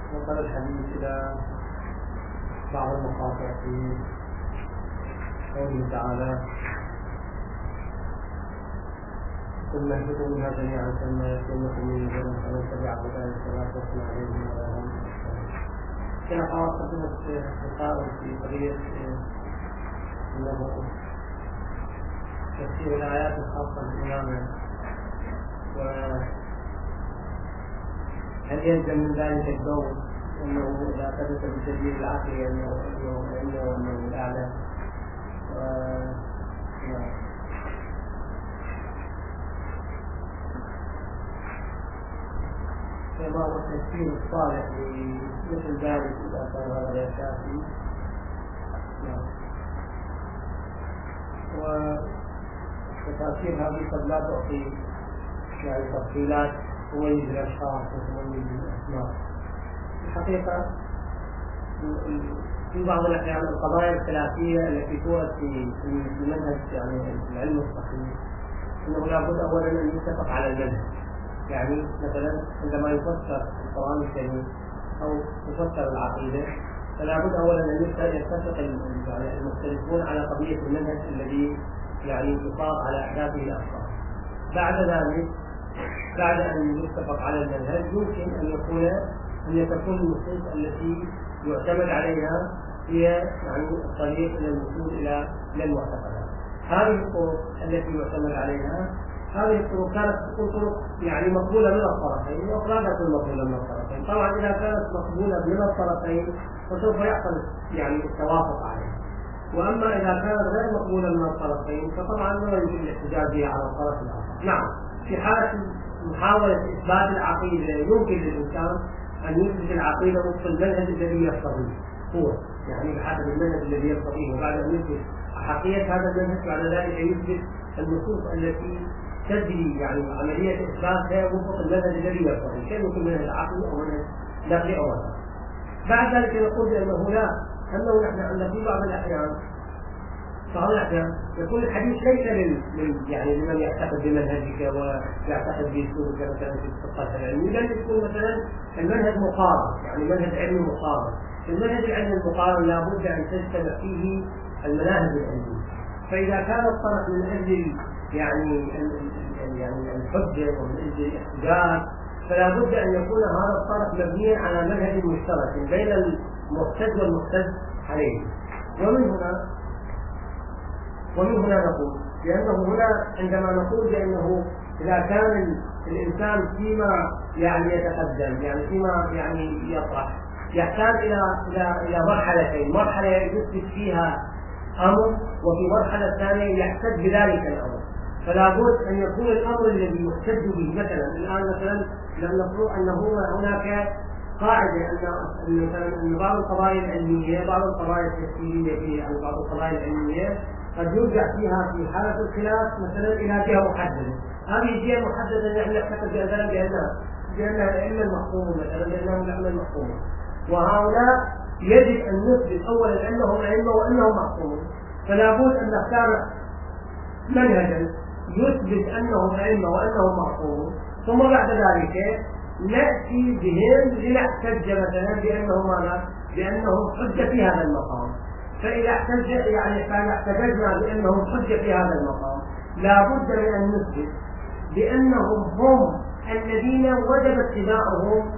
وصل الحديث إلى بعض المقاطع في قوله تعالى: ثم اهبطوا منها جميعا ثم يكونكم من جنة فمن تبع هداي فلا خوف عليهم ولا هم يحزنون. كان قاصدنا التقارب في قضية أنه تفسير الآيات الخاصة بالإمامة، وهل يلزم من ذلك الدور أنه إذا ثبت بالدليل العقلي أنه العلم وأنه الأعلى. فما هو التفسير الصالح لمثل ذلك إذا كان هذا غير كافي؟ وتفاسير هذه قد لا تعطي يعني تفصيلات تميز الأشخاص وتميز الأسماء. الحقيقة في بعض الأحيان القضايا الخلافية التي تورد في المنهج يعني العلم الصحيح أنه لابد أولا أن يتفق على المنهج. يعني مثلا عندما يفسر القرآن الكريم أو يفسر العقيدة فلا بد أولا أن يتفق المختلفون على قضية المنهج الذي يعني يصاب على أحداثه الأشخاص. بعد ذلك بعد أن يتفق على المنهج يمكن أن تكون النصوص التي يعتمد عليها هي يعني الطريق إلى الوصول إلى المعتقدات. هذه الطرق التي يعتمد عليها هذه الطرق كانت تكون طرق يعني مقبولة من الطرفين وأخرى لا تكون مقبولة من الطرفين. طبعا إذا كانت مقبولة من الطرفين فسوف يحصل يعني التوافق عليها، وأما إذا كانت غير مقبولة من الطرفين فطبعا لا يمكن الاحتجاج بها على الطرف الآخر. نعم، في حالة محاولة إثبات العقيدة يمكن للإنسان أن يثبت العقيدة وفق المنهج الذي يقتضيه هو، يعني بحسب المنهج الذي يقتضيه، وبعد أن يثبت حقيقة هذا المنهج بعد ذلك يثبت النصوص التي تجري يعني عملية إثباتها وفق المنهج الذي يقتضيه، كان يكون منهج عقلي أو منهج نقلي أو غيره. بعد ذلك نقول بأنه لا، أنه نحن عندنا في بعض الأحيان يكون الحديث ليس يعني لمن يعتقد بمنهجك ويعتقد بأسلوبك مثلا في الثقافة العلمية، بل يكون مثلا المنهج مقارن، يعني منهج علمي مقارن. في المنهج العلمي المقارن لابد أن تجتمع فيه المناهج العلمية. فإذا كان الطرف من أجل يعني الحجة ومن أجل الاحتجاج فلا بد أن يكون هذا الطرف مبنيا على منهج مشترك بين المحتج والمحتج عليه. ومن هنا نقول لأنه هنا عندما نقول بأنه إذا كان الإنسان فيما يعني يتقدم يعني فيما يعني يطرح يحتاج إلى مرحلتين، مرحلة يثبت فيها أمر وفي مرحلة ثانية يحتج بذلك الأمر. فلا بد أن يكون الأمر الذي يحتج به مثلا الآن مثلا نفرض أنه هناك قاعدة أن بعض القضايا العلمية بعض القضايا التفسيرية أو بعض القضايا العلمية قد يرجع فيها في حالة الخلاف مثلا إلى جهة محددة. هذه الجهة المحددة نحن نعتقد بأنها الأئمة المحكومة مثلا لأنهم الأئمة المحكومة، وهؤلاء يجب أن نثبت أولا أنهم أئمة وأنهم محكومون. فلا بد أن نختار منهجا يثبت أنهم أئمة وأنهم محكومون، ثم بعد ذلك نأتي بهم لنحتج مثلا بأنهم حجة في هذا المقام. فإذا احتججنا بأنهم حجة في هذا المقام لا بد من أن نثبت بأنهم هم الذين وجب اتباعهم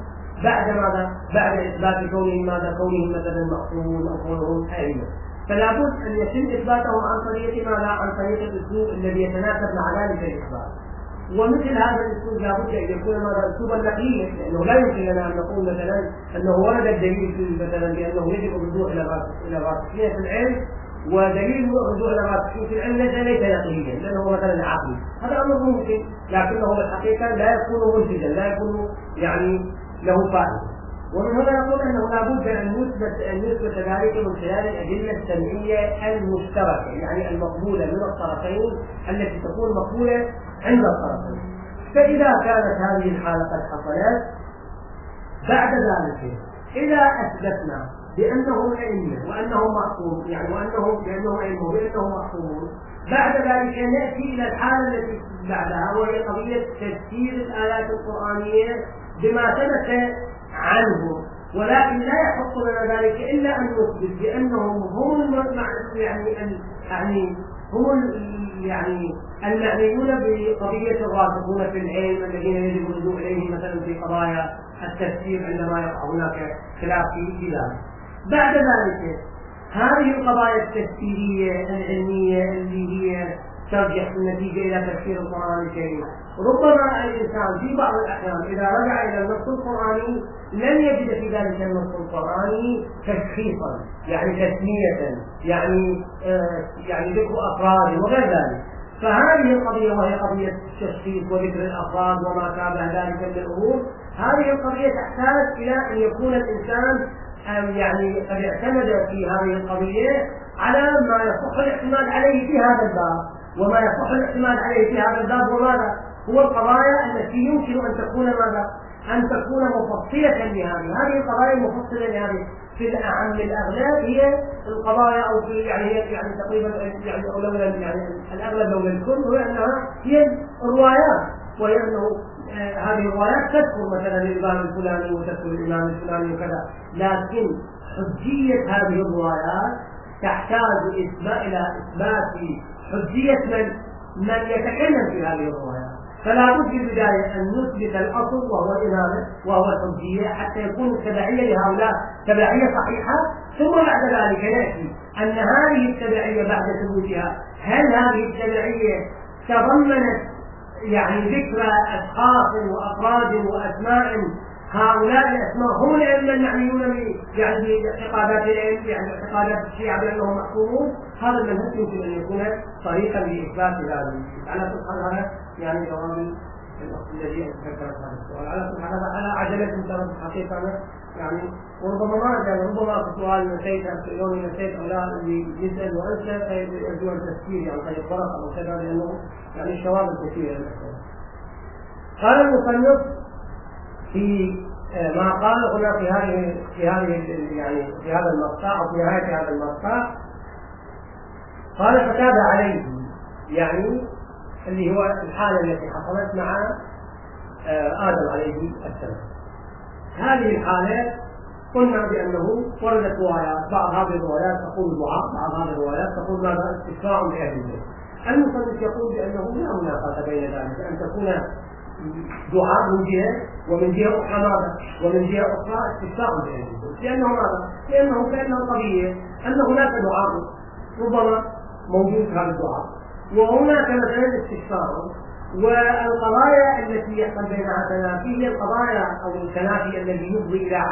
بعد إثبات كونهم مثلا معصومون أو كونهم أئمة. فلا بد أن يتم إثباتهم عن طريق عن طريق الأسلوب الذي يتناسب مع ذلك الإثبات. ومثل هذا الأسلوب لا بد أن يكون أسلوبا نقليا، لأنه لا يمكن لنا أن نقول مثلا أنه ورد الدليل مثلا بأنه يجب الرجوع إلى الراسخين في العلم، ودليل الرجوع إلى الراسخين في العلم ليس نقليا لأنه مثلا عقلي. هذا أمر ممكن لكنه الحقيقة لا يكون منتجا، لا يكون يعني له فائدة. ومن هنا نقول أنه لا بد أن يثبت ذلك من خلال الأدلة السمعية المشتركة، يعني المقبولة من الطرفين التي تكون مقبولة عند الطرفين. فإذا كانت هذه الحالة قد حصلت بعد ذلك إذا أثبتنا بأنهم أئمة وأنهم معصومون يعني بأنهم أئمة وأنهم معصومون، بعد ذلك نأتي إلى الحالة التي بعدها وهي قضية تفسير الآيات القرآنية بما ثبت عنه ولكن لا يحق لنا ذلك إلا أن نثبت بأنهم هم يعني المعنيون بقضية الراسخون في العلم الذين يجب اللجوء إليهم مثلا في قضايا التفسير عندما يقع هناك خلاف في ذلك. بعد ذلك هذه القضايا التفسيرية العلمية اللي هي ترجع في النتيجة إلى تفسير القرآن الكريم، ربما الإنسان في بعض الأحيان إذا رجع إلى النص القرآني لن يجد في ذلك النص القرآني تشخيصا، يعني تسمية، يعني ذكر أفراد وغير ذلك. فهذه القضية وهي قضية التشخيص وذكر الأفراد وما شابه ذلك من الأمور، هذه القضية تحتاج إلى أن يكون الإنسان يعني قد اعتمد في هذه القضية على ما يصح الاعتماد عليه في هذا الباب. وما يصح الاعتماد عليه في هذا الباب وماذا؟ هو القضايا التي يمكن أن تكون ماذا؟ أن تكون مفصلة لهذه القضايا المفصلة لهذه في الأعم الأغلب هي القضايا أو في يعني تقريبا يعني أو لولا يعني الأغلب لولا الكل هو أنها هي الروايات، وهي أنه هذه الروايات تذكر مثلا الإمام الفلاني وتذكر الإمام الفلاني وكذا، لكن حجية هذه الروايات تحتاج إلى إثبات حجية من يتكلم في هذه الروايات. فلا بد في البداية أن نثبت الأصل وهو الإمامة وهو الحجية حتى يكون التبعية لهؤلاء تبعية صحيحة، ثم بعد ذلك نأتي أن هذه التبعية بعد ثبوتها هل هذه التبعية تضمنت يعني ذكر أشخاص وأفراد وأسماء، هؤلاء الأسماء هم الأئمة المعنيون باعتقادات العلم، يعني اعتقادات الشيعة بأنهم محكومون. هذا المنهج يمكن أن يكون طريقا لإثبات هذا. على سبحان هذا يعني جواب الذي ذكرت هذا السؤال على سبحان هذا على عجلة ترى الحقيقة يعني وربما ما يعني ربما في سؤال نسيت يوم نسيت أو لا اللي يسأل وأنسى فيرجو التفكير يعني قد يفرق أو كذا لأنه يعني الشواب الكثير. قال المصنف في ما قال هنا في هذا المقطع أو في نهاية هذا المقطع، قال فتاب عليه، يعني اللي هو الحالة التي حصلت مع آدم عليه السلام. هذه الحالة قلنا بأنه وردت روايات، بعض هذه الروايات تقول دعاء، بعض هذه الروايات تقول ماذا؟ استشفاء بأهل البيت. المصنف يقول بأنه لا منافاة بين ذلك، أن تكون دعاء من جهة ومن جهة أخرى ماذا؟ ومن جهة أخرى استشفاء بأهل البيت. لأنه ماذا؟ لأنه كأنه قضية أن هناك دعاء ربما موجود هذا الدعاء وهناك مثلا استشفاء، والقضايا التي يحصل بينها تنافي هي القضايا أو التنافي الذي يفضي إلى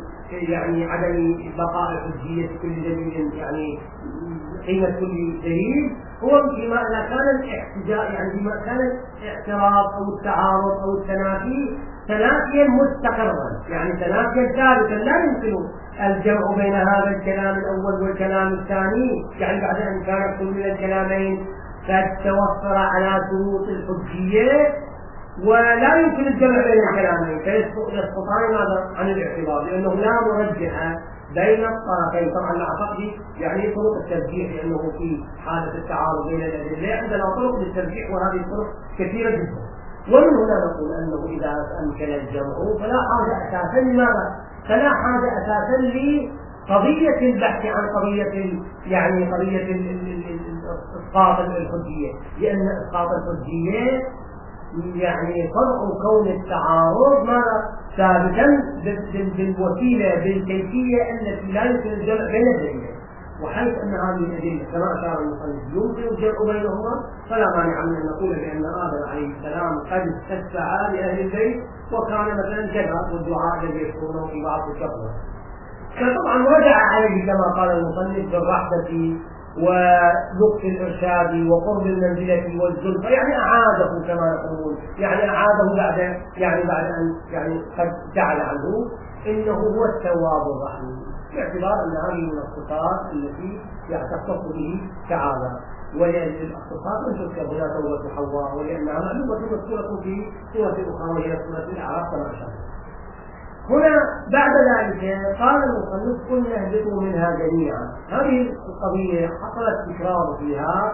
عدم بقاء الحجية كل دليل، يعني قيمة كل دليل هو فيما إذا كان الاحتجاج يعني فيما كان الاعتراض أو التعارض أو التنافي تنافيا مستقرا، يعني تنافيا ثابتا لا يمكن الجمع بين هذا الكلام الأول والكلام الثاني، يعني بعد أن كان كل من الكلامين قد توفر على شروط الحجية ولا يمكن الجمع بين الكلامين فيسقطان ماذا عن الاعتبار، لأنه لا مرجح بين الطرفين. طبعا لا أعتقد يعني طرق الترجيح، لأنه في حالة التعارض بين الأدلة عندنا طرق للترجيح وهذه الطرق كثيرة جدا. ومن هنا نقول أنه إذا أمكن الجمع فلا حاجة أساسا لماذا؟ فلا حاجة أساسا لقضية البحث عن قضية يعني قضية إسقاط الحجية، لأن إسقاط الحجية يعني فرع كون التعارض ماذا؟ ثابتا بالوسيلة بالكيفية التي لا يمكن الجمع بين الدليلين، وحيث أن هذه الأدلة كما أشار المصنف يمكن الجمع بينهما فلا مانع من أن نقول بأن آدم عليه السلام قد استشفع لأهل البيت وكان مثلا كذا والدعاء الذي يذكرونه في بعض الشهور. فطبعا رجع عليه كما قال المصنف بالرحمة ولطف الإرشاد وقرب المنزلة والزلفى، يعني أعاده كما يقولون، يعني أعاده بعد أن يعني قد جعل عنه إنه هو التواب الرحيم، باعتبار أن هذه من الصفات التي يختص به تعالى، ولأن الصفات أن تذكر هنا توبة حواء ولأنها معلومة مذكورة في سورة أخرى وهي سورة الأعراف كما أشار. هنا بعد ذلك قال المصنف قلنا اهبطوا منها جميعا. هذه القضية حصلت تكرار فيها،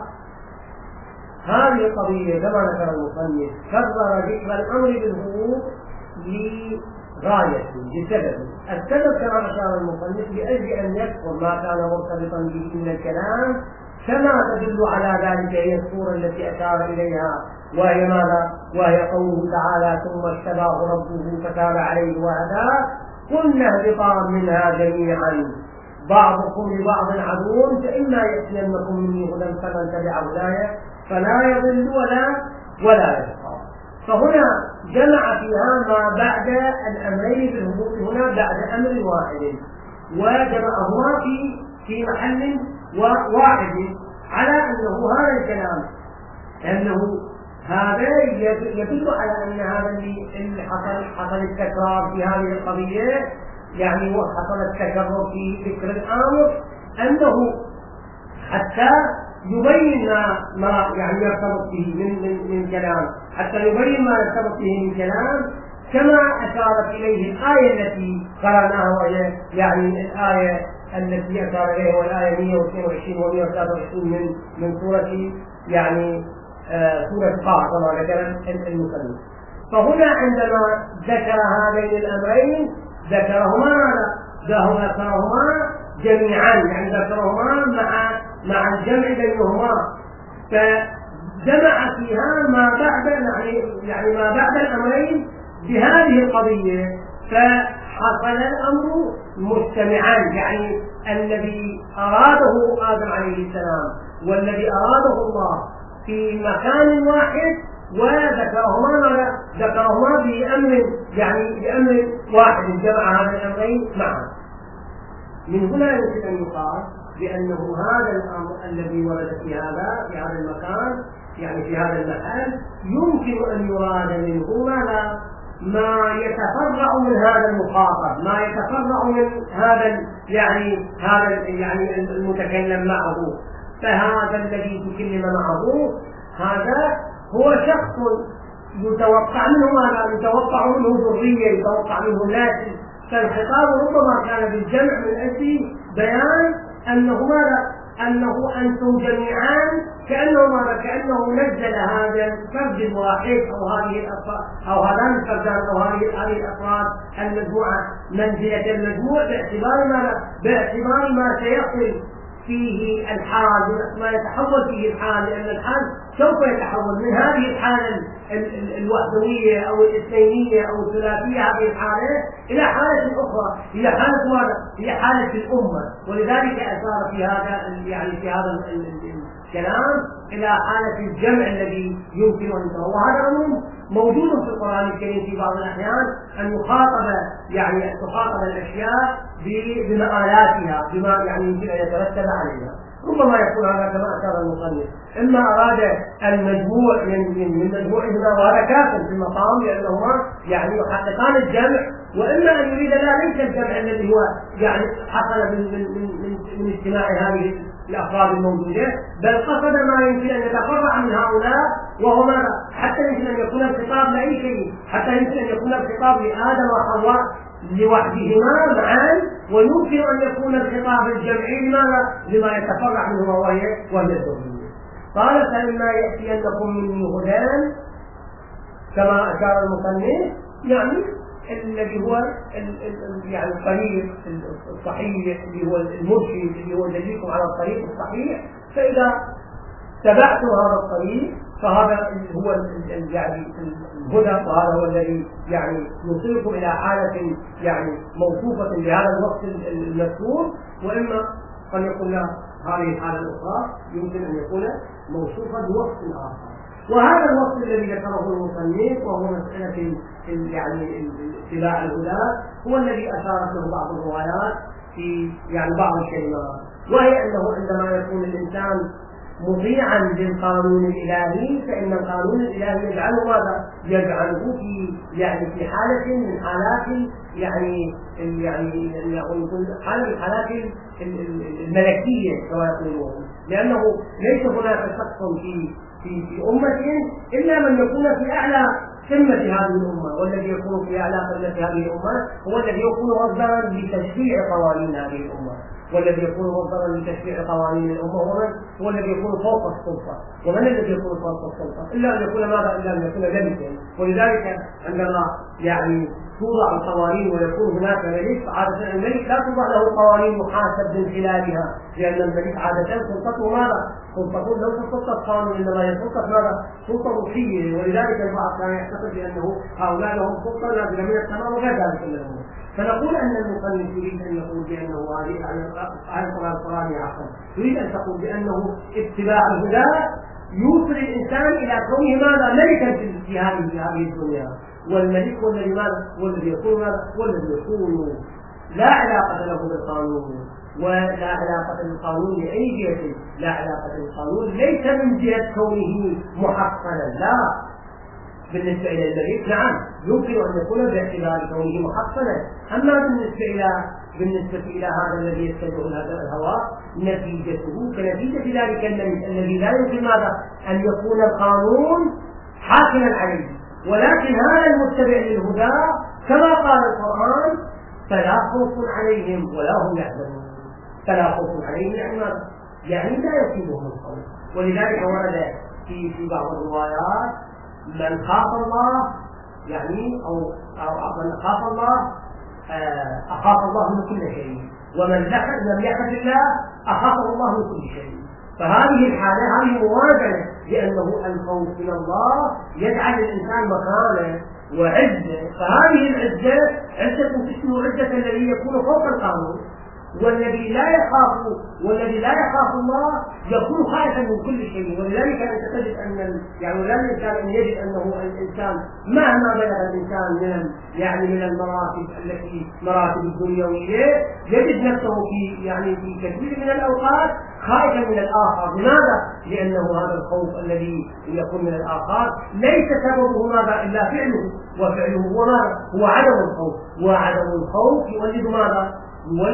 هذه القضية كما ذكر المصنف كرر ذكر الأمر بالهبوط غاية بسبب. السبب كما أشار المصنف لأجل أن يذكر ما كان مرتبطا به من الكلام، كما تدل على ذلك هي الصورة التي أشار إليها، وهي ماذا؟ وهي قوله تعالى: ثم اجتباه ربه فتاب عليه وهداه، قلنا اهبطا منها جميعا بعضكم لبعض عدو، فإما يأتينكم مني هدى فمن تبع هداي فلا يضل ولا يشقى. فهنا جمع فيها ما بعد الأمرين في الهبوط هنا بعد أمر واحد، وجمعهما في محل واحد، على أنه هذا الكلام أنه هذا يدل على أن هذا اللي حصل التكرار في هذه القضية، يعني وحصل التكرر في ذكر الآمر، أنه حتى يبين ما يعني يرتبط به من كلام، حتى يبين ما يرتبط به من كلام، كما أشارت إليه الآية التي قرأناها، وهي يعني الآية التي أشار إليها والآية 122 و 123 من سورة يعني سورة قاف كما ذكر المصنف. فهنا عندما ذكر هذين الأمرين ذكرهما جميعا، يعني ذكرهما مع الجمع بينهما، فجمع فيها ما بعد يعني ما بعد الأمرين بهذه القضية، فحصل الأمر مجتمعان، يعني الذي أراده آدم عليه السلام والذي أراده الله في مكان واحد، وذكرهما بأمر واحد، جمع هذا الأمرين معا. من هنا يمكن أن يقال بأنه هذا الأمر الذي ورد في هذا المكان، يعني في هذا المحل، يمكن أن يراد منه ما يتفرع من هذا المخاطب، ما يتفرع من هذا المتكلم معه. فهذا الذي تكلم معه هذا هو شخص يتوقع منه ذرية، يتوقع منه ناس، فالخطاب ربما كان بالجمع من أجل بيان أنه أنتم جميعان، كأنه نزل هذا الفرد الواحد أو هذان الفردان أو هذه الأفراد المجموعة منزلة المجموع، باعتبار ما سيصل فيه الحال، ما يتحول فيه الحال، لأن الحال سوف يتحول من هذه الحالة الوحدوية أو الاثنينية أو الثلاثية، هذه الحالة إلى حالة أخرى، إلى حالة الأمة. ولذلك أشار في هذا الكلام إلى حالة الجمع الذي يمكن أن يكون، وهذا أمر موجود في القرآن الكريم في بعض الأحيان، أن تخاطب الأشياء بمآلاتها، بما يمكن أن يترتب عليها. ربما يكون هذا كما أشار المصنف، إما أراد المجموع من مجموعهما، وهذا كافٍ في المقام لأنهما يحققان الجمع، وإما أن يريد ليس الجمع الذي هو حصل من اجتماع هذه الأفراد الموجودة، بل قصد ما يمكن أن يتفرع من هؤلاء، وهو حتى يمكن أن يكون الخطاب لأي شيء، حتى يمكن أن يكون الخطاب لآدم وحواء لوحدهما معا، ويمكن أن يكون الخطاب الجمعي لما يتفرع منه وهي الذرية. قال: فإما يأتينكم مني هدى، كما أشار المصنف، الذي هو الطريق الصحيح، اللي هو المرشد، اللي هو يدلكم على الطريق الصحيح. فإذا تبعتم هذا الطريق فهذا هو الهدى، وهذا هو الذي يوصلكم إلى حالة موصوفة بهذا الوصف المذكور، وإما قد يكون له هذه الحالة الأخرى يمكن أن يكون موصوفا بوصف آخر. وهذا الوصف الذي ذكره المصنف، وهو مسألة اتباع الهدى، هو الذي أشارت له بعض الروايات في بعض الكلمات، وهي أنه عندما يكون الإنسان مطيعا للقانون الإلهي، فإن القانون الإلهي يجعله ماذا؟ يجعله في حالة من حالات حالات الملكية كما يقولون، لأنه ليس هناك شخص في أمة إلا من يكون في أعلى قمة هذه الأمة، والذي يكون في أعلى قمة هذه الأمة هو الذي يكون مصدرا لتشريع قوانين هذه الأمة، والذي يكون مصدرا لتشريع قوانين الأمة هو الذي يكون فوق السلطة. ومن الذي يكون فوق السلطة؟ إلا أن يكون ماذا؟ إلا أن يكون ملكا. ولذلك عندما توضع القوانين ويكون هناك ملك، عادة الملك لا توضع له قوانين يحاسب من خلالها، لأن الملك عادة سلطته ماذا؟ سلطته ليست سلطة قانون، إنما هي سلطة ماذا؟ سلطة روحية. ولذلك البعض كان يعتقد بأنه هؤلاء لهم سلطة نازلة من السماء وغير ذلك من الأمور. فنقول أن المصنف يريد أن يقول بأنه هذه على القرآن القرآني عفوا يريد أن تقول بأنه اتباع الهدى يوصل الإنسان إلى كونه ماذا؟ ملكا في هذه الدنيا. والملك هو الذي ماذا؟ هو الذي يكون ماذا؟ هو الذي يكون لا علاقة له بالقانون، ولا علاقة للقانون لأي جهة، لا علاقة للقانون ليس من جهة كونه محصنا، لا. بالنسبة إلى الملك نعم يمكن أن يكون باعتبار كونه محصنا، أما بالنسبة إلى هذا الذي يتبع الهوى نتيجته كنتيجة ذلك الملك الذي لا يمكن ماذا؟ أن يكون القانون حاكما عليه. ولكن هذا المتبع للهدى كما قال القرآن فلا خوف عليهم ولا هم يحزنون. فلا خوف عليهم يعني ماذا؟ يعني لا يصيبهم الخوف. ولذلك ورد في بعض الروايات من خاف الله يعني أو من خاف الله أخاف الله من كل شيء، ومن لم يخف الله أخافه الله من كل شيء. فهذه الحالة هذه موازنة، لأنه الخوف من الله يجعل الإنسان مكانه وعزة. فهذه العزة عزة تشبه عزة الذي يكون فوق القانون، والذي لا يخاف الله يكون خائفا من كل شيء. ولذلك أنت تجد أن لا الإنسان أن يجد أنه الإنسان مهما بلغ الإنسان من المراتب التي مراتب الدنيوية يجد نفسه في كثير من الأوقات خائفا من الآخر. لماذا؟ لأنه هذا الخوف الذي يكون من الآخر ليس سببه ماذا إلا فعله، وفعله هو ماذا؟ هو عدم الخوف. وعدم الخوف يولد ماذا؟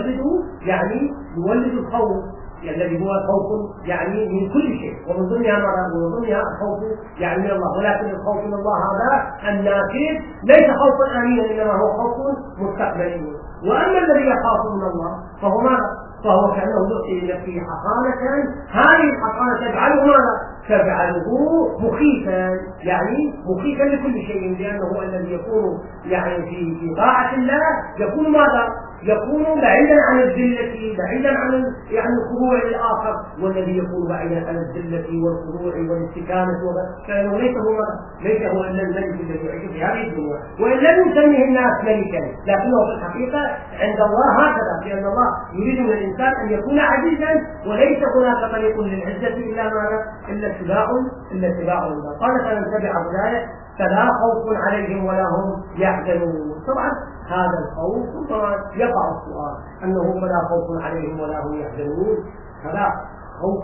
يولد الخوف الذي هو خوف من كل شيء، ومن ضمنها الخوف من الله. ولكن الخوف من الله هذا النافذ ليس خوفا آمنا، إنما هو خوف مستقبلي. وأما الذي يخاف من الله فهو ماذا؟ فهو كأنه يعطي لنفسه حصانة، هذه الحصانة تجعله مخيفا، مخيفا لكل شيء، لأنه الذي يكون في طاعة الله يكون ماذا؟ يكون بعيدا عن الذلة، بعيدا عن الخضوع للآخر. والذي يكون بعيدا عن الذلة والخضوع والاستكانة فإنه ليس هو إلا الملك الذي يعيش في هذه الدنيا. وإن لم يسميه الناس ملكا، لكنه في الحقيقة عند الله هكذا، لأن الله يريد من الإنسان أن يكون عزيزا، وليس هناك طريق للعزة إلا ماذا؟ إلا اتباع الله. قال فمن تبع هدايا فلا خوف عليهم ولا هم يحزنون. طبعا هذا الخوف طبعا يقع السؤال أنه فلا خوف عليهم ولا هم يحزنون، هذا خوف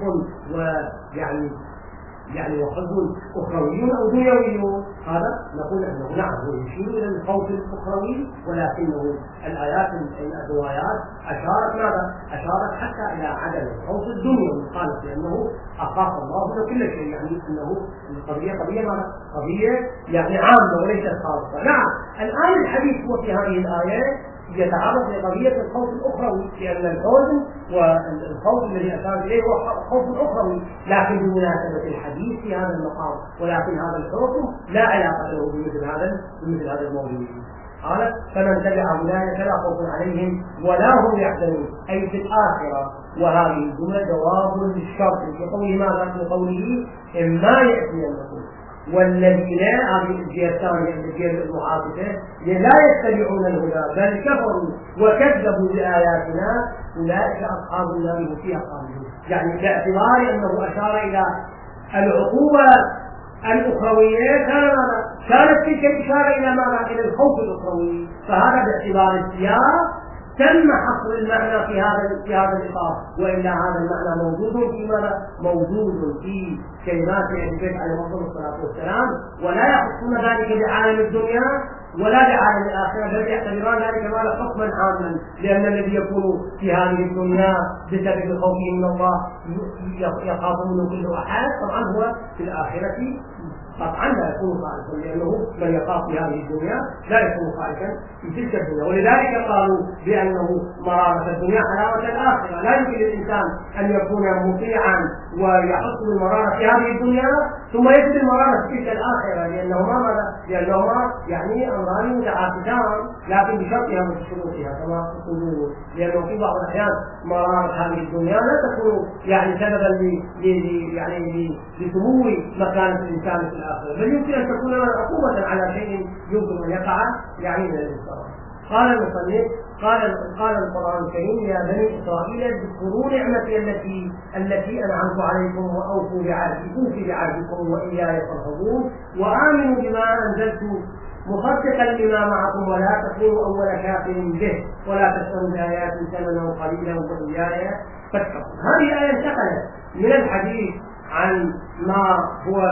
وحزن أخروي أو دنيوي. هذا نقول أنه نعم هو يشير إلى الخوف الأخروي، ولكنه الآيات الروايات أشارت حتى إلى عدم الخوف الدنيوي. قالت بأنه أخاف الله من كل شيء، أنه القضية قضية عامة وليست خاصة. نعم الآن الحديث هو في هذه الآية يتعرض لقضية الخوف الأخروي، لأن الحزن والخوف الذي أشار إليه هو خوف أخروي، لكن بمناسبة الحديث في هذا المقام. ولكن هذا الخوف لا علاقة له بمثل هذا الموضوع. قال فمن تبع هدايا فلا خوف عليهم ولا هم يحزنون، أي في الآخرة. وهذه الجملة جواب للشرط في قوله ماذا؟ في قوله إما يأتينكم والذين هذه الجهة الثانية الجهة المعاطفة لا يتبعون الهدى بل كفروا وكذبوا بآياتنا أولئك أصحاب النار هم فيها خالدون. باعتبار أنه أشار إلى العقوبة الأخروية كانت تلك الإشارة إلى ماذا؟ إلى الخوف الأخروي. فهذا باعتبار السياق تم حصر المعنى في هذا الإطار، وإلا هذا المعنى موجود في كلمات أهل البيت عليهم الصلاة والسلام، ولا يخصون ذلك بعالم الدنيا ولا بعالم الآخرة، بل يعتبرون ذلك حكما عاما، لأن الذي يكون في هذه الدنيا بسبب خوفه من الله يخاف منه كل أحد، طبعا هو في الآخرة قطعا لا يكون خائفا، لأنه من يخاف في هذه الدنيا لا يكون خائفا في تلك الدنيا. ولذلك قالوا بأنه مرارة الدنيا حلاوة الآخرة. لا يمكن للإنسان أن يكون مطيعا ويحس بالمرارة في هذه الدنيا ثم يجد المرارة في تلك الآخرة، لأنهما يعني أمران متعاكسان، لكن بشرطها من شروطها كما تقولون. لأنه في بعض الأحيان مرارة هذه الدنيا لا تكون يعني سببا لسمو مكانة الإنسان في الآخرة، بل يمكن أن تكون عقوبة على شيء يمكن أن يقع يعني من الإنسان. قال المصنف: قال القرآن الكريم: يا بني إسرائيل اذكروا نعمتي التي أنعمت عليكم وأوفوا بعهدكم وإياي فارهبون وآمنوا بما أنزلت مصدقا لما معكم ولا تكونوا أول كافر به ولا تشتروا بآياتي ثمنا قليلا وإياي فاتقون. هذه الآية انتقلت من الحديث عن ما هو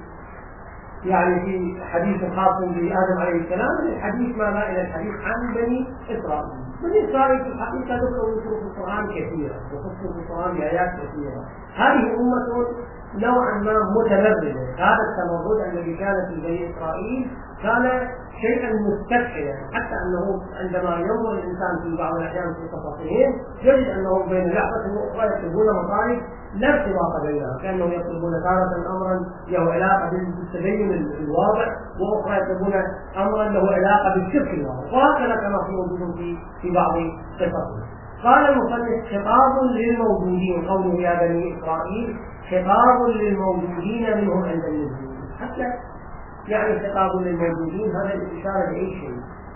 في حديث خاص بآدم عليه السلام الحديث إلى الحديث عن بني إسرائيل. بني إسرائيل في الحقيقة ذكروا في القرآن كثيرا وخصوا في القرآن بآيات كثيرة. هذه أمة نوعا ما متمردة. هذا التمرد الذي كان في بني إسرائيل كان شيئا مستفحلا، حتى أنه عندما ينظر الإنسان في بعض الأحيان في قصصهم يجد أنهم بين لحظة وأخرى يكتبون مصائب لا ارتباط بينها، كأنهم يطلبون تارة أمرا له علاقة بالتدين الواضح، وأخرى يطلبون أمرا له علاقة بالشرك الواضح، وهكذا كما في موجود في بعض قصصهم. قال المصنف: خطاب للموجودين، قوله يا بني إسرائيل خطاب للموجودين منهم عند النزول. حتى يعني خطاب للموجودين هذا الإشارة لأي شيء،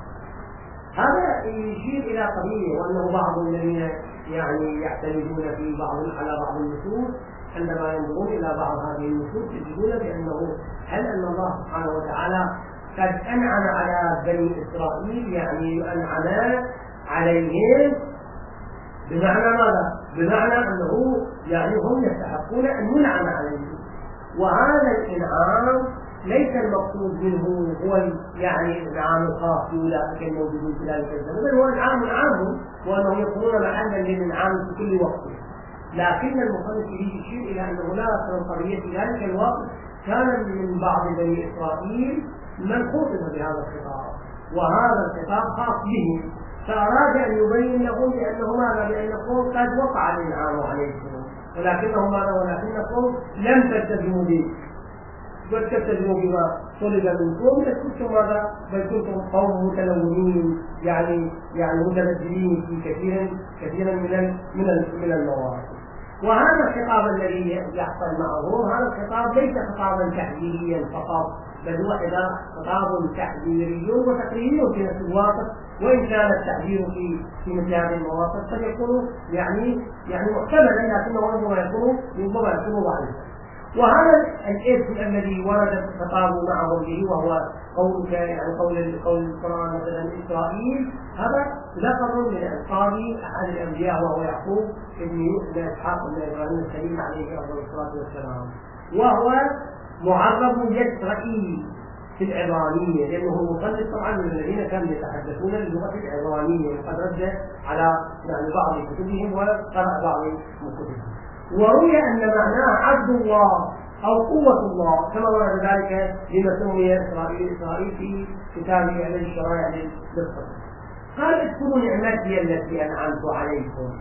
هذا يشير إلى قضية، وأنه بعض الذين يعني يعتمدون على بعض النصوص عندما ينظرون إلى بعض هذه النصوص يجدون بأنه هل أن الله سبحانه وتعالى قد أنعم على بني إسرائيل، يعني أنعم عليهم بمعنى ماذا؟ بمعنى أنه يعني هم يستحقون أن ينعم عليهم، وهذا الإنعام ليس المقصود منه هو يعني الإنعام الخاص بأولئك الموجودين في ذلك الزمن، بل هو إنعام عام وأنهم يكونون محلا للإنعام في كل وقت. لكن المصنف يشير إلى أن هناك قضية في ذلك الوقت كان من بعض بني إسرائيل من خاطب بهذا الخطاب، وهذا الخطاب خاص بهم، فأراد أن يبين لهم بأنكم قد وقع الإنعام عليكم، ولكنكم لم تلتزموا به وتلتزموا بما طلب منكم، بل كنتم قوم متلونين يعني متبدلين في كثيرا من المواقف. وهذا الخطاب الذي يحصل معه هذا الخطاب ليس خطابا تحذيريا فقط، بل هو خطاب تحذيري وتقريري في نفس الوقت، وإن كان التحذير في مثل هذه المواقف قد يكون يعني محتملا، لكنه ربما يكون ضعيفا. وهذا الاسم الذي ورد الخطاب معه به وهو قول القرآن مثلا إسرائيل، هذا لقب من ألقاب أحد الأنبياء وهو يعقوب ابن إسحاق بن إبراهيم الخليل عليه الصلاة والسلام، وهو معرب يسرائيل في العبرانية، لأنه المصنف طبعا من الذين كانوا يتحدثون باللغة العبرانية، وقد رد على بعض كتبهم وقرأ بعض كتبهم. وروي أن معناه عبد الله أو قوة الله، كما ورد ذلك لما سمي إسرائيل في كتابه على الشرائع للصدق. قال: اذكروا نعمتي التي أنعمت عليكم.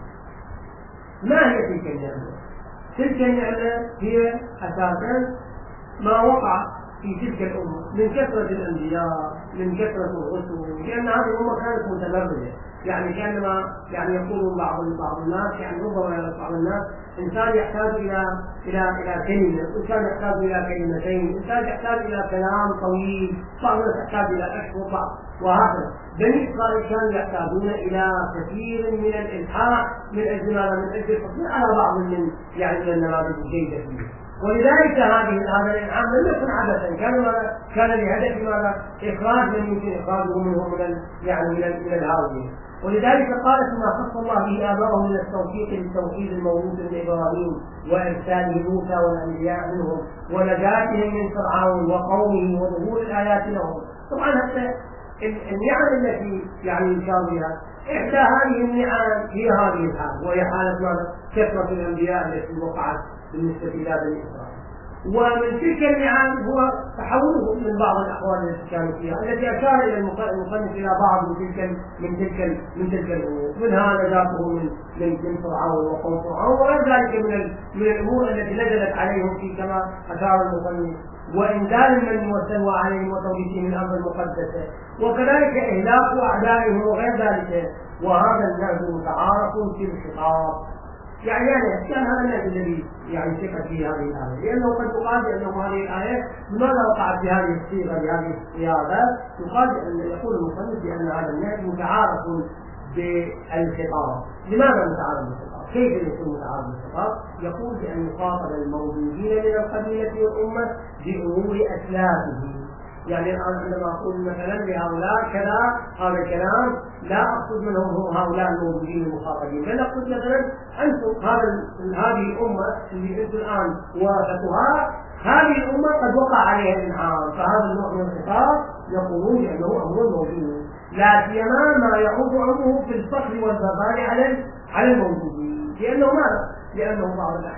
ما هي تلك النعمة؟ تلك النعمة هي أساسا ما وقع في تلك الأمة من كثرة الأنبياء، من كثرة الرسل، لأن هذه الأمة كانت متمردة، يعني كانما يقول بعض الناس، ربما بعض الناس إنسان يحتاج إلى كلمة، إنسان يحتاج إلى كلمتين، إنسان يحتاج إلى كلام طويل، بعض الناس يحتاج إلى أشهر، وهكذا. بني إسرائيل كانوا يحتاجون إلى كثير من الإلحاح من أجل التصوير على بعض من النماذج الجيدة فيه. ولذلك هذا الإنعام لم يكن عبثا، كان لهدف إخراج من يمكن إخراجه منهم من الهاوية. ولذلك قال: ما خص الله به آباءهم من التوفيق للتوحيد الموروث من إبراهيم وإرسال موسى والأنبياء منهم ونجاتهم من فرعون وقومه وظهور الآيات لهم. طبعا حتى النعم التي يشار بها إحدى هذه النعم هي هذه الحال، وهي حالة كثرة الأنبياء التي وقعت بالنسبة إلى بني إسرائيل. ومن تلك النعم هو تحولهم من بعض الأحوال التي كانوا فيها، التي أشار إلى المصنف إلى بعض من تلك الأمور، منها نجاته من فرعون وقوم فرعون وغير ذلك من الأمور التي نزلت عليهم في كما أشار المصنف، وإنزال المن والسلوى عليهم وتوبيتهم من الأمر المقدسة، وكذلك إهلاك أعدائهم وغير ذلك. وهذا النهج متعارف في الخطاب، يعني كان هذا النهج الذي ثقة في هذه الآية، لأنه قد يقال بأنه هذه الآية لماذا وقعت في هذه الصيغة بهذه الصياغة؟ يقال يقول المصنف بأن هذا النهج متعارف بالخطاب. لماذا متعارف بالخطاب؟ كيف يكون متعارف بالخطاب؟ يقول بأن يخاطب الموجودين من القبيلة والأمة بأمور أسلافهم. يعني الآن عندما أقول مثلا لهؤلاء كذا هذا الكلام لا أقصد منهم هؤلاء الموجودين المخاطبين، بل أقصد مثلا أنتم هذه الأمة اللي أنتم الآن وافقتها، هذه الأمة قد وقع عليها الإنعام، فهذا النوع من الخطاب يقولون بأنه أمر موجود، لا سيما ما يعود عمره في الفخر والبغاء على الموجودين. لأنه ماذا؟ لأنه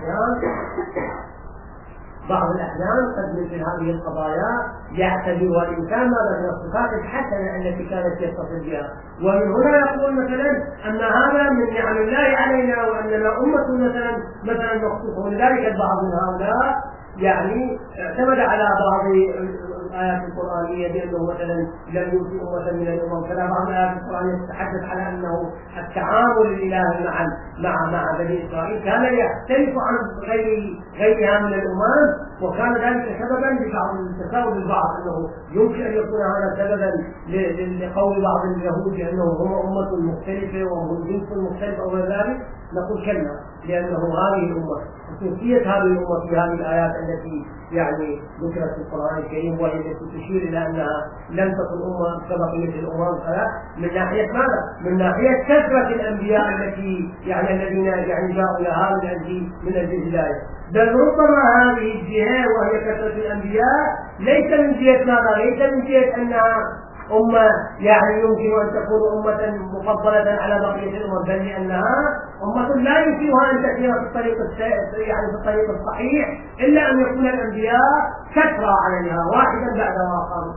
بعض الأحيان قد مثل هذه القضايا يعتبرها الإنسان ماذا من الصفات الحسنة التي كانت يتصل بها، ومن هنا يقول مثلا أن هذا من نعم الله علينا وأننا أمة مثلا مخصوصة. ولذلك البعض من هؤلاء اعتمد على بعض الآيات القرآنية بأنه مثلا لم يؤتي أمة من الأمم كذا. بعض الآيات القرآنية تتحدث على أنه التعامل الإلهي مع بني إسرائيل كان يختلف عن غيرها من الأمم، وكان ذلك سببا لتساؤل البعض أنه يمكن أن يكون هذا سببا لقول بعض اليهود بأنهم هم أمة مختلفة وهم جنس مختلف أو غير ذلك. نقول كلا، لأنه هذه الأمة خصوصية هذه الأمة في هذه الآيات التي ذكرت في القرآن الكريم وهي التي تشير إلى أنها لم تكن أمة كبقية الأمم، من ناحية ماذا؟ من ناحية كثرة الأنبياء الذين جاءوا لها من أجل الهداية. بل ربما هذه الجهة وهي كثرة الأنبياء ليس من جهة ماذا؟ ليس من جهة أنها أمة يمكن أن تكون أمة مفضلة على بقية الأمم، بل لأنها أمة لا يمكنها أن تسير في الطريق الصحيح إلا أن يكون الأنبياء كثرة عليها واحدا بعد آخر،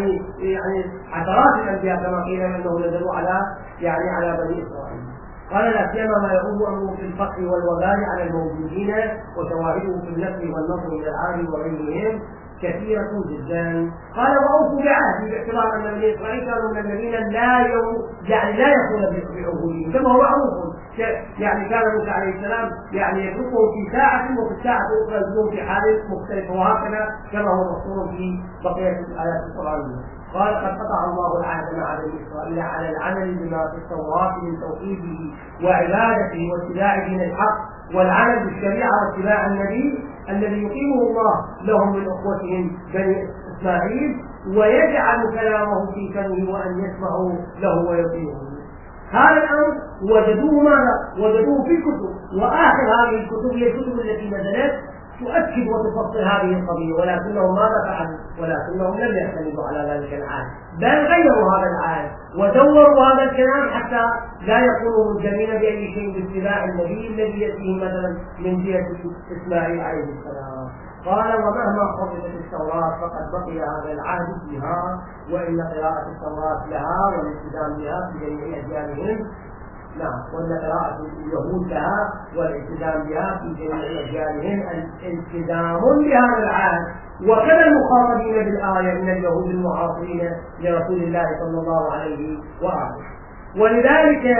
عشرات الأنبياء كما قيل أنه نزلوا على بني إسرائيل. قال لا سيما ما يعود أمره في الفقر والوبال على الموجودين، وشواهده في النفي والنصر من العالم وغيرهم كثيرة جدا. قال وأوفوا بعهدي، باعتبار أن بني إسرائيل كانوا من الذين لا يكون بعهودهم كما هو معروف. كان موسى عليه السلام يتركهم في ساعة وفي الساعة الأخرى يكون في حال مختلفة، وهكذا كما هو مذكور في بقية الآيات القرآنية. قال قد قطع الله العهد مع بني إسرائيل على العمل بما في التوراة من توحيده وعبادته واتباع دين الحق، والعمل بالشريعة واتباع النبي الذي يقيمه الله لهم من أخوتهم بني إسماعيل، ويجعل كلامه في فمه وأن يسمعوا له ويطيعوه. هذا الأمر وجدوه في الكتب، وآخر هذه الكتب هي الكتب التي نزلت تؤكد وتفصل هذه القضية، ولكنهم ماذا فعلوا؟ ولكنهم لم يعتمدوا على ذلك العهد، بل غيروا هذا العهد ودوروا هذا الكلام حتى لا يكونوا ملزمين بأي شيء باتباع النبي الذي يأتيه مثلا من جهة إسماعيل عليه السلام. قال ومهما حفظت التوراة فقد بقي هذا العهد فيها، وإن قراءة التوراة لها والالتزام بها في جميع أجيالهم. وأن قراءة اليهود لها والالتزام بها في جميع أجيالهم الالتزام بهذا العهد، وكذا المخاطبين بالآية من اليهود المعاصرين لرسول الله صلى الله عليه وآله. ولذلك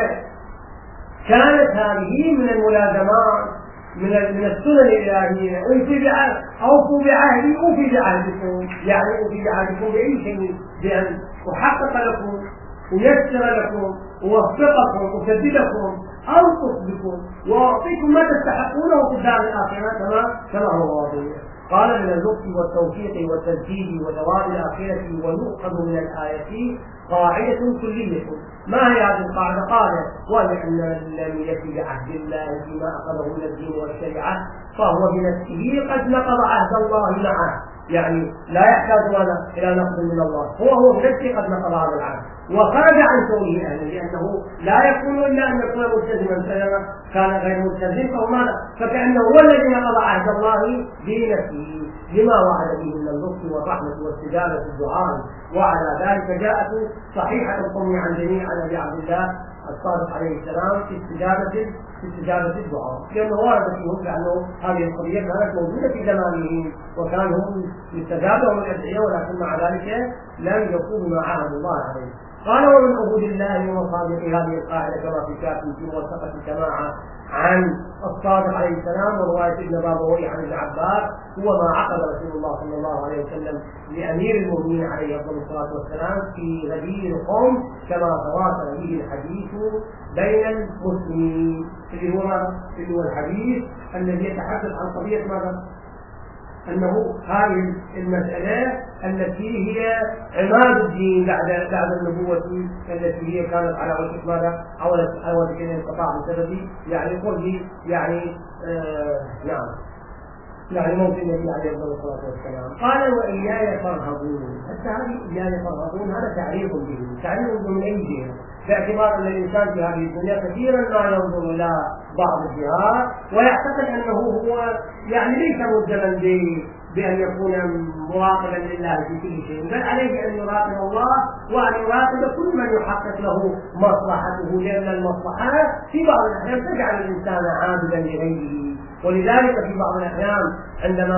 كانت هذه من الملازمات من السنن الإلهية. أوفوا بعهدي أوفي بعهدكم، أوفي بعهدكم بأي شيء، بأن أحقق لكم ويسر لكم ووفقكم وسددكم أنقص بكم وأعطيكم ما تستحقونه في الدار الآخرة كما هو واضح. قال من اللطف والتوفيق والتسديد وثواب الآخرة ويؤخذ من الآية قاعدة كلية. ما هي هذه القاعدة؟ قال وأن لم يفي بعهد الله فيما أخذه من الدين والشريعة فهو بنفسه قد نقض عهد الله معه، لا يحتاج إلى نقض من الله، هو بنفسه قد نقض هذا العهد. وخرج عن كونه أهلا، لأنه لا يكون إلا أن يكون ملتزما، فلما كان غير ملتزم فهو ماذا؟ فكأنه هو الذي نقض عهد الله بنفسه لما وعد به من اللطف والرحمة واستجابة الدعاء. وعلى ذلك جاءت صحيحة القوم عن جميع عن أبي عبد الله الصادق عليه السلام في استجابة الدعاء، لأنه ورد فيهم لأنه هذه القضية كانت موجودة في زمانهم وكانوا هم يستجابوا من الأدعية، ولكن مع ذلك لم يكونوا ما عاهدوا الله عليه. قال ومن عهود الله ومصادق هذه القاعدة كما في كافي في موثقة الجماعة عن الصادق عليه السلام ورواية ابن بابوي عن ابن عباس هو ما عقد رسول الله صلى الله عليه وسلم لأمير المؤمنين عليه الصلاة والسلام في غدير القوم كما تواصل به الحديث بين المسلمين، اللي هو الحديث الذي يتحدث عن قضية ماذا؟ أنه هذه المسألة التي هي عماد الدين بعد النبوة التي هي كانت على وشك ماذا؟ على وشك الانقطاع بسبب قرب يعني موت النبي عليه الصلاة والسلام. قال وإياي فارهبون. هذه إياي فارهبون هذا تعريض من أي جهة؟ باعتبار أن الإنسان في هذه الدنيا كثيرا ما ينظر إلى بعض الجهات ويعتقد أنه هو ليس ملزما بأن يكون مراقبا لله في كل شيء، بل عليه أن يراقب الله وأن يراقب كل من يحقق له مصلحته، لأن المصلحة في بعض الأحيان تجعل الإنسان عابدا لغيره. ولذلك في بعض الأحيان عندما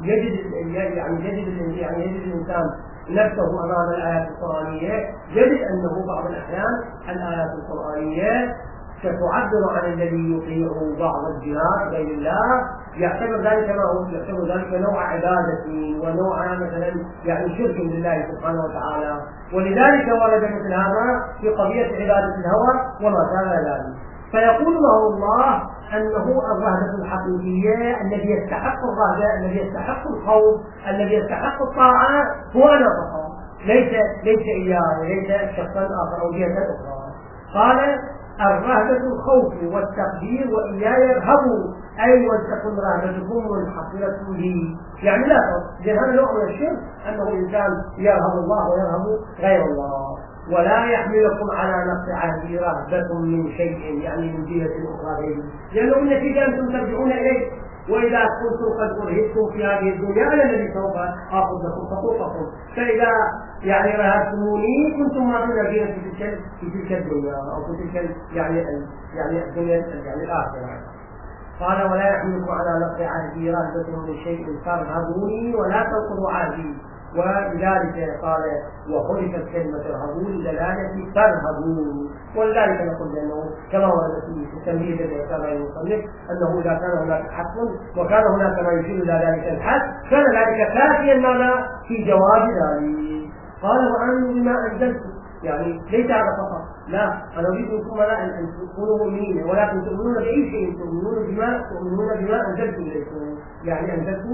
يجد الإنسان نفسه أمام الآيات القرآنية يجد أنه بعض الأحيان الآيات القرآنية ستعبر عن الذي يطيع بعض الجهات غير الله، يعتبر ذلك نوع عبادة ونوع مثلا شرك بالله سبحانه وتعالى. ولذلك ورد مثل هذا في قضية عبادة الهوى وما كان ذلك. فيقول له الله أنه الرهبة الحقيقية الذي يستحق الرهبة، الذي يستحق الخوف، الذي يستحق الطاعة هو أنا فقط، ليس إياه، ليس شخصا آخر أو جهة أخرى. قال الرهبة الخوف والتقدير وإياي ارهبوا، أي ولتكن رهبتكم منحصرة لي، لا فرق. هذا نوع من الشرك أنه إنسان يرهب الله ويرهب غير الله. ولا يحملكم على نقص عهدي رهبة من شيء من جهة أخرى غيره، لأنه النتيجة أنتم ترجعون إليه. وإذا كنتم قد أرهبتم في هذه الدنيا أنا الذي سوف آخذ لكم حقوقكم، فإذا رهبتموني كنتم ماضين في تلك الدنيا أو في تلك الدنيا الآخرة. قال ولا يحملكم على نقص عهدي رهبة من شيء فارهبوني ولا تنقضوا عهدي. ولذلك قال وحرفت كلمة ارهبون دلالة ترهبون. ولذلك نقول بأنه كما ورد في التمهيد الذي ذكره المصنف أنه إذا كان هناك حق وكان هناك ما يشير إلى ذلك الحق كان ذلك كافيا ماذا في جواب ذلك. قال وآمنوا بما أنزلت، ليس هذا فقط، لا أنا أريد منكم أن تكونوا مؤمنين ولكن تؤمنون بأي شيء، تؤمنون بما أنزلت إليكم، أنزلت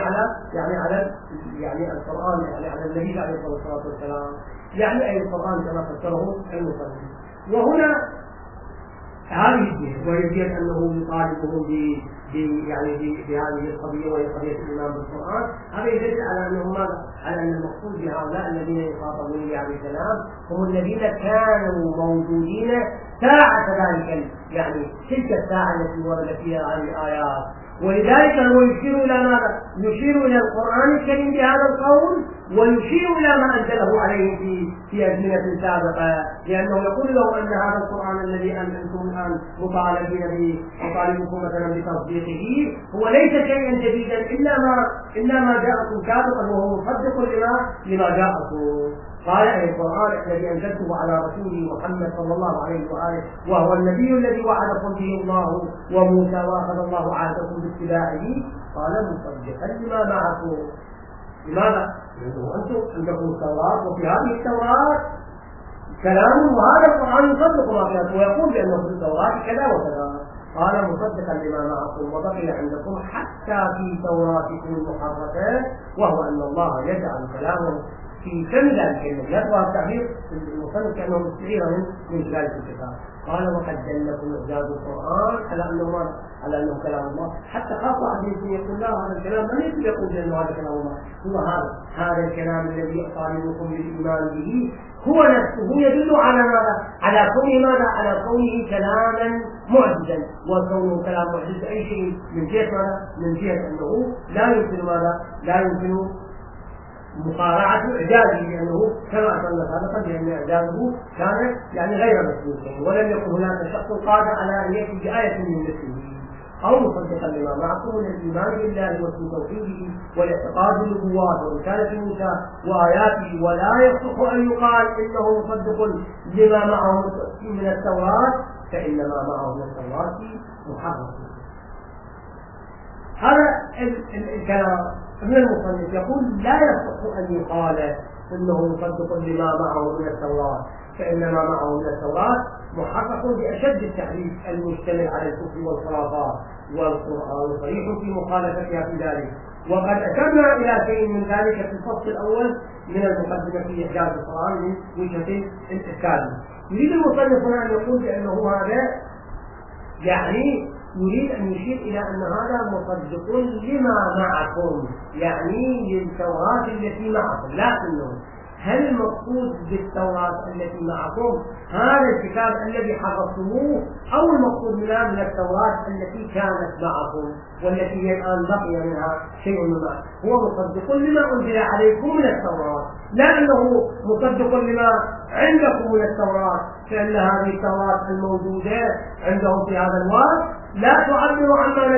على القرآن، على النبي عليه الصلاة والسلام، أي القرآن كما فسره المصنف. وهنا هذه الجهة وهي جهة أنه يطالبهم بهذه القضية وهي قضية الإيمان بالقرآن. هذا يدل على أنه على أن المقصود بهؤلاء الذين يخاطبون به عليه السلام هم الذين كانوا موجودين ساعة ذلك تلك الساعة التي ورد فيها هذه الآيات. ولذلك هو يشير إلى ماذا؟ يشير إلى القرآن الكريم بهذا القول ويشير إلى ما أنزله عليه في أزمنة سابقة، لأنه يقول له أن هذا القرآن الذي أنتم الآن مطالبين به مطالبكم مثلا بتصديقه هو ليس شيئا جديدا إلا ما جاءكم سابقا وهو مصدق لما جاءكم. قال القرآن الذي أنزلته على رسوله محمد صلى الله عليه وآله وهو النبي الذي وعدكم به الله وموسى وأخذ الله عهدكم باتباعه، قال مصدقا لما معكم. لماذا؟ لأنه أنتم عندكم التوراة وفي هذه التوراة كلام وهذا القرآن يصدق ما فيه ويقول بأنه في التوراة كذا وكذا. قال مصدقا لما معكم وبقي عندكم حتى في توراتكم المحرفة، وهو أن الله يجعل كلامه في فم ذلك النبي. يظهر تعبير المصنف كأنه مستعير من ذلك الكتاب. قال وقد دلكم إعجاز القرآن على أنه كلام الله، حتى خاصة حديث يقول لا هذا الكلام من يقول بأنه هذا كلام الله، هو هذا الكلام الذي أطالبكم بالإيمان به هو نفسه يدل على ماذا؟ على كونه ماذا؟ على كونه كلاما معجزا، وكونه كلام معجز أي شيء من جهة ماذا؟ من جهة أنه لا يمكن ماذا؟ لا يمكن مقارعة إعجازه، لأنه كما أشرنا سابقا بأن إعجازه كان يعني غير مسبوق، ولم يكن هناك شخص قادر على أن يأتي بآية من مثله أو مصدقا لما معكم من الإيمان بالله وفي توحيده والاعتقاد بالنبوات ورسالة موسى وآياته، ولا يصح أن يقال إنه مصدق لما معه من التوراة، فإنما معه من التوراة محرف. هذا الكلام ابن المصنف يقول لا يصح أن يقال إنه مصدق لما معه من التوراة، فإنما معه من التوراة محرف بأشد التحريف المشتمل على الكفر والخرافات، والقرآن صريح في مخالفتها في ذلك. وقد أشرنا إلى شيء من ذلك في الفصل الأول من المقدمة في إعجاز القرآن من وجهة الإشكال. يريد المصنف هنا أن يقول بأنه هذا يعني يريد أن يشير إلى أن هذا مصدق لما معكم، يعني للتوراة التي معكم، لكنه هل المقصود بالتوراة التي معكم هذا الكتاب الذي حفظتموه، أو المقصود منها من التوراة التي كانت معكم والتي هي الآن بقي منها شيء منها؟ هو مصدق لما أنزل عليكم من التوراة، لا أنه مصدق لما عندكم من التوراة، فإن هذه التوراة الموجودة عندهم في هذا الوقت لا تعبر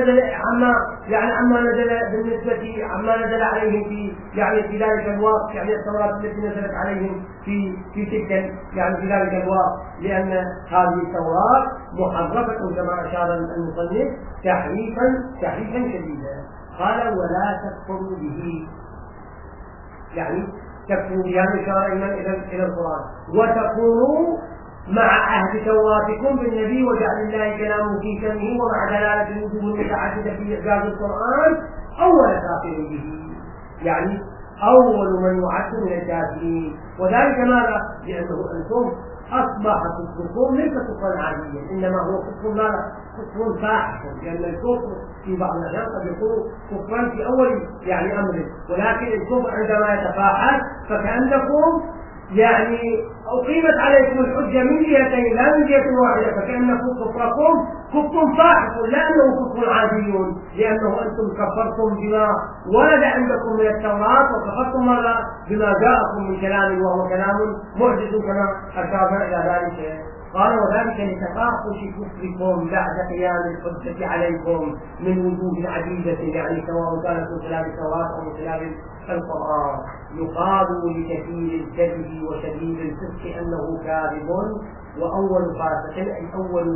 عما نزل بالنسبة عما نزل عليهم في ذلك الوقت، يعني التوراة التي نزلت عليهم في تلك في ذلك الوقت، لأن هذه التوراة محرفة كما أشار المصنف تحريفا شديدا. قال ولا تكفروا به، يعني تكفروا به إشارة إلى القرآن، وتكونوا مع عهد توراتكم بالنبي وجعل الله كلامه في سمه، ومع دلالة الوجوه المتعددة في إعجاز القرآن أول كافر به، يعني أول من يعد من الكافرين. وذلك ماذا؟ لأنه أنتم أصبح كفركم ليس كفرا عاديا، إنما هو كفر فاحش، لأن الكفر في بعض الأحيان قد يكون كفرا في أول أمره، ولكن الكفر عندما يتفاحش فكأنكم أقيمت عليكم الحجة من جهتين لا من جهة واحدة، فكأنكم كفركم كفر فاحش، لا أنه كفر عادي، لأنه أنتم كفرتم بما ورد عندكم من التوراة، وكفرتم بما جاءكم من كلام وهو كلام معجز كما أشارنا إلى ذلك. قال وذلك لتفاحش كفركم بعد قيام الحجة عليكم من وجوه عديدة، سواء كانت من خلال التوراة أو من خلال القرآن. يقال لكثير الكذب وشديد الفسق أنه كاذب، وأول فاسق أي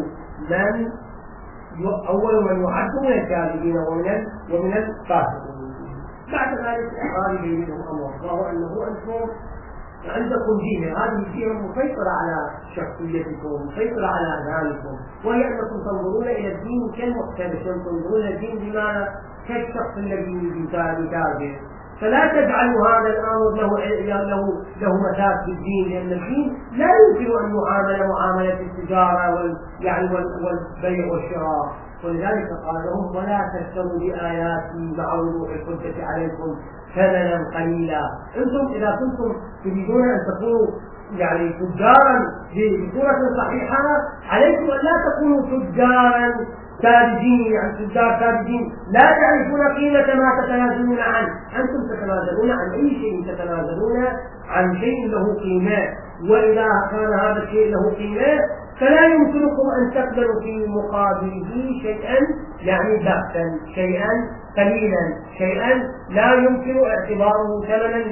أول من يعد من الكاذبين ومن الفاسقين. بعد ذلك قال بينهم أمر، وهو أنه أنتم عندكم دين، هذه الدين مسيطرة على شخصيتكم، مسيطرة على أذهانكم، وهي أنكم تنظرون إلى الدين كالمختلف، تنظرون إلى الدين بمعنى كالشخص الذي يكاذب، فلا تجعلوا هذا الأمر له مساس في الدين، لأن الدين لا يمكن أن يعامل معاملة التجارة والبيع والشراء. ولذلك قال لهم ولا تشتروا بآياتي مع وضوح الحجة عليكم ثمنا قليلا. أنتم إذا كنتم تريدون أن تكونوا تجارا بصورة صحيحة، عليكم أن لا تكونوا تجارا تاجرين، تجار تاجرين لا تعرفون قيمة ما تتنازلون عنه. أنتم تتنازلون عن أي شيء، تتنازلون عن شيء له قيمة، وإذا كان هذا الشيء له قيمة فلا يمكنكم أن تقبلوا في مقابله شيئا بخسا، شيئا قليلا، شيئا لا يمكن اعتباره ثمنا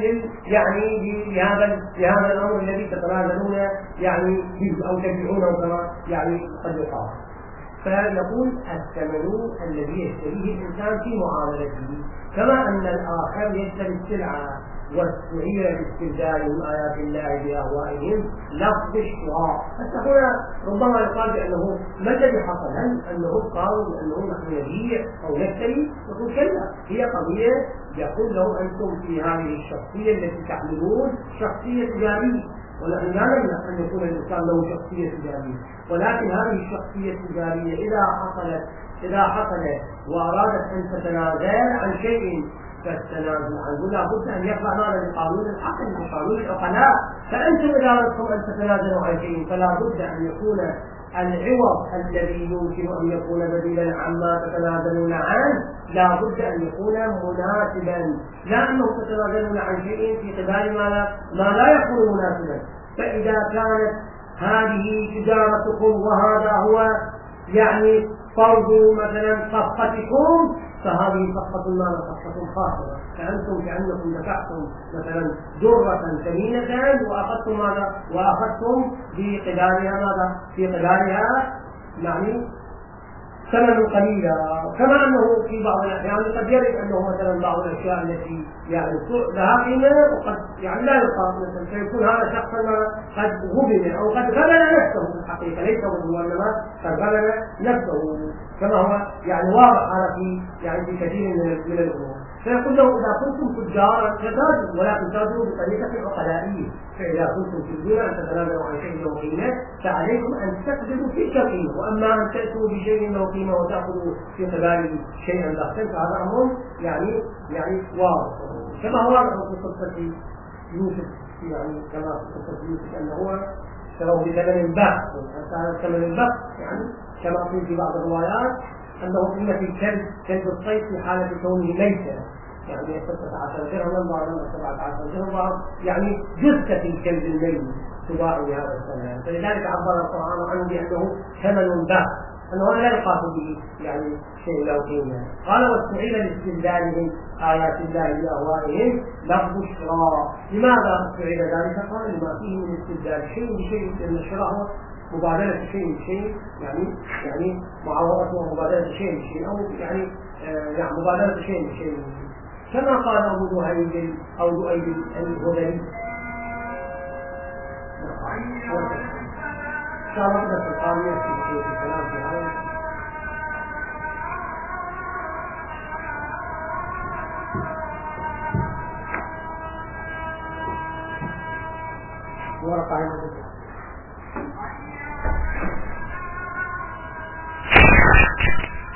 لهذا الأمر الذي تتنازلون فيه أو تبيعونه كما قد يقال. فيقول الثمن الذي يشتريه الإنسان في معاملته، كما أن الآخر يشتري السلعة واستعير باستبدالهم آيات الله بأهوائهم لفظ الشراء. حتى هنا ربما يقال بأنه ما الذي حصل؟ هل أنهم قالوا بأنه نحن نبيع أو نشتري؟ يقول كلا، هي قضية يقول لهم أنتم في هذه الشخصية التي تعملون شخصية تجارية، ونحن لا نمنع أن يكون الإنسان له شخصية تجارية، ولكن هذه الشخصية التجارية إذا حصلت وأرادت أن تتنازل عن شيء فالتنازل عنه لا بد أن يخضع هذا لقانون العقل وقانون العقلاء. فأنتم إذا أردتم أن تتنازلوا عن شيء فلا بد أن يكون العوض الذي يمكن أن يكون بديلا عما تتنازلون عنه لا بد أن يكون مناسبا، لا أنه تتنازلون عن شيء في قبال ما لا يكون مناسبا. فإذا كانت هذه تجارتكم وهذا هو يعني فرض مثلا صفقتكم، فهذه صفقة المال صفقة خاطئة، فأنتم كأنكم دفعتم مثلا درة ثمينة وأخذتم ماذا؟ وأخذتم في قبالها ماذا؟ في قبالها يعني ثمن قليلا. كما أنه في بعض الأحيان قد يرد أنه مثلا بعض الأشياء التي يعني لها قيمة وقد يعني لا يقال مثلا فيكون هذا شخصا قد غبن أو قد غبن نفسه في الحقيقة، ليس هو إنما قد غبن نفسه كما هو يعني واضح هذا في كثير من الأمور. فيقول له إذا كنتم تجارا فتاجروا، ولكن تاجروا بطريقة عقلائية. فإذا كنتم تريدون أن تتنازلوا عن شيء له قيمة فعليكم أن تقبلوا تلك القيمة، وأما أن تأتوا بشيء له قيمة وتأخذوا في قباله شيئا بخسا فهذا أمر يعني واضح. كما هو في قصة يوسف، يعني كما في قصة يوسف أنه هو اشتروه بثمن بخس، وكان ثمن البخس يعني كما قيل في بعض الروايات أنه قيل في كلب الصيد في حالة كونه ميتا، يعني 16 درهم بعضهم 17 درهم، يعني جثة الكلب الميت تباع بهذا الثمن. فلذلك عبر القرآن عنه بأنه ثمن بخس، أنه لا يقاس به يعني شيء له قيمة. قال واستعير لاستبدالهم آيات الله بأهوائهم لفظ الشراء. لماذا استعير ذلك؟ قال لما فيه من استبدال شيء بشيء، لأن الشراء هو مبادلة شيء بشيء، يعني معاوضة ومبادلة شيء بشيء، أو يعني مبادلة شيء بشيء، كما قال أبو دؤيب أو دؤيب الهذلي. إن شاء الله بدأت القارئة في الكلام في هذا. ورقة